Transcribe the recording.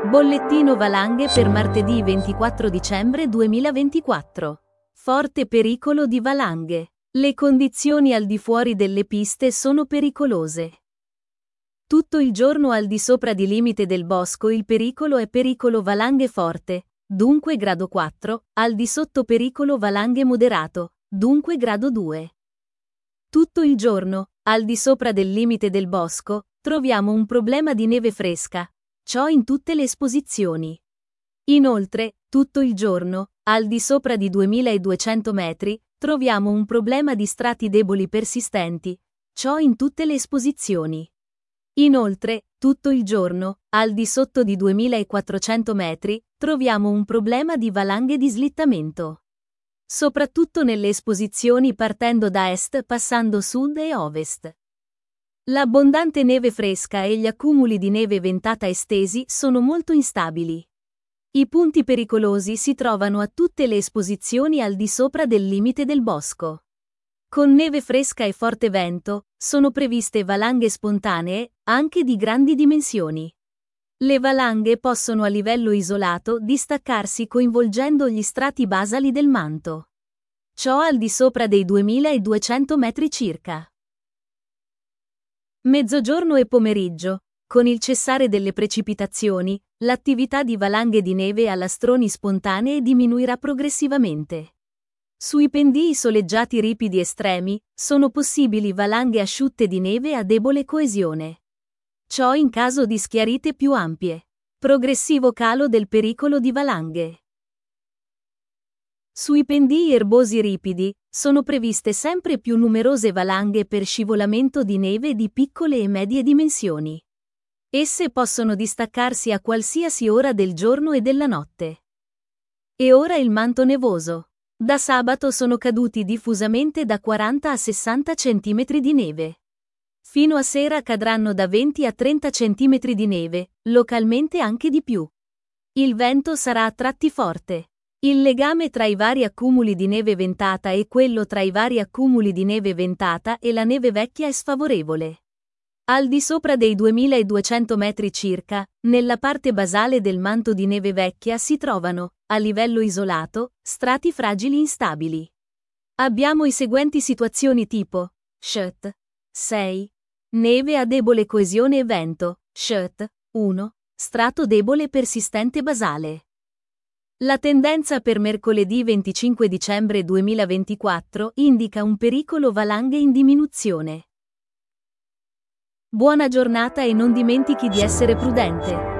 Bollettino valanghe per martedì 24 dicembre 2024. Forte pericolo di valanghe. Le condizioni al di fuori delle piste sono pericolose. Tutto il giorno al di sopra di limite del bosco il pericolo è pericolo valanghe forte, dunque grado 4, al di sotto pericolo valanghe moderato, dunque grado 2. Tutto il giorno, al di sopra del limite del bosco, troviamo un problema di neve fresca, ciò in tutte le esposizioni. Inoltre, tutto il giorno, al di sopra di 2200 metri, troviamo un problema di strati deboli persistenti, ciò in tutte le esposizioni. Inoltre, tutto il giorno, al di sotto di 2400 metri, troviamo un problema di valanghe di slittamento. Soprattutto nelle esposizioni partendo da est passando sud e ovest. L'abbondante neve fresca e gli accumuli di neve ventata estesi sono molto instabili. I punti pericolosi si trovano a tutte le esposizioni al di sopra del limite del bosco. Con neve fresca e forte vento, sono previste valanghe spontanee, anche di grandi dimensioni. Le valanghe possono a livello isolato distaccarsi coinvolgendo gli strati basali del manto. Ciò al di sopra dei 2200 metri circa. Mezzogiorno e pomeriggio. Con il cessare delle precipitazioni, l'attività di valanghe di neve a lastroni spontanee diminuirà progressivamente. Sui pendii soleggiati ripidi estremi, sono possibili valanghe asciutte di neve a debole coesione. Ciò in caso di schiarite più ampie. Progressivo calo del pericolo di valanghe. Sui pendii erbosi ripidi, sono previste sempre più numerose valanghe per scivolamento di neve di piccole e medie dimensioni. Esse possono distaccarsi a qualsiasi ora del giorno e della notte. E ora il manto nevoso. Da sabato sono caduti diffusamente da 40 a 60 cm di neve. Fino a sera cadranno da 20 a 30 cm di neve, localmente anche di più. Il vento sarà a tratti forte. Il legame tra i vari accumuli di neve ventata e quello tra i vari accumuli di neve ventata e la neve vecchia è sfavorevole. Al di sopra dei 2200 metri circa, nella parte basale del manto di neve vecchia si trovano, a livello isolato, strati fragili instabili. Abbiamo i seguenti situazioni tipo: SHT 6. Neve a debole coesione e vento, SHT 1. Strato debole persistente basale. La tendenza per mercoledì 25 dicembre 2024 indica un pericolo valanghe in diminuzione. Buona giornata e non dimentichi di essere prudente.